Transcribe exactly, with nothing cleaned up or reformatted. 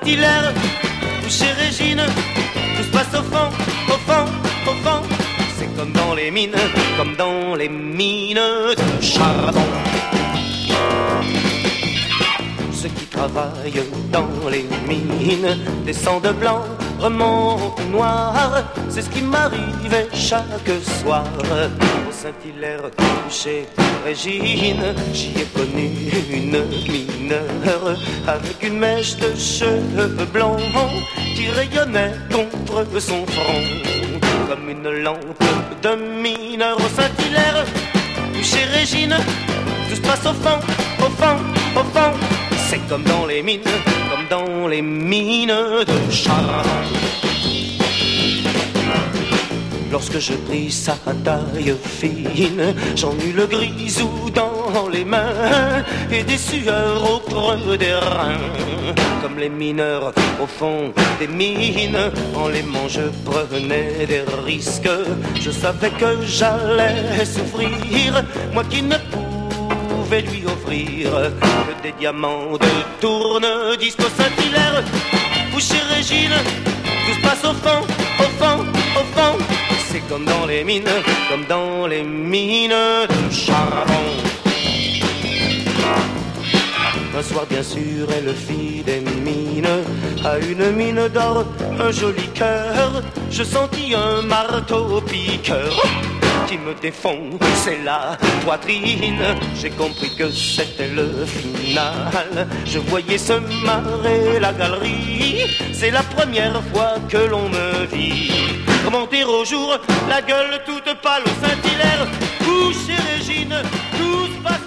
Saint-Hilaire, où chez Régine, tout se passe au fond, au fond, au fond. C'est comme dans les mines, comme dans les mines de charbon. Ceux qui travaillent dans les mines descendent blanc, remontent noir. C'est ce qui m'arrivait chaque soir. Au Saint-Hilaire, chez Régine, j'y ai connu une mineure avec une mèche de cheveux blancs qui rayonnait contre son front comme une lampe de mineur. Au Saint-Hilaire, chez Régine, tout se passe au fond, au fond, au fond. C'est comme dans les mines, comme dans les mines de charbon. Lorsque je pris sa taille fine, j'en eus le grisou dans les mains et des sueurs au creux des reins. Comme les mineurs au fond des mines, en l'aimant je prenais des risques. Je savais que j'allais souffrir, moi qui ne pouvais lui offrir que des diamants de tourne-disque. Au Saint-Hilaire, où chez Régine, tout se passe au fond, au fond, au fond. C'est comme dans les mines, comme dans les mines de charbon. Un soir bien sûr elle fit des mines à une mine d'or, un joli cœur. Je sentis un marteau piqueur qui me défonçait la poitrine. J'ai compris que c'était le final. Je voyais se marrer la galerie. C'est la première fois que l'on me vit remonter au jour, la gueule toute pâle au Saint-Hilaire, où chez Régine, tout se passe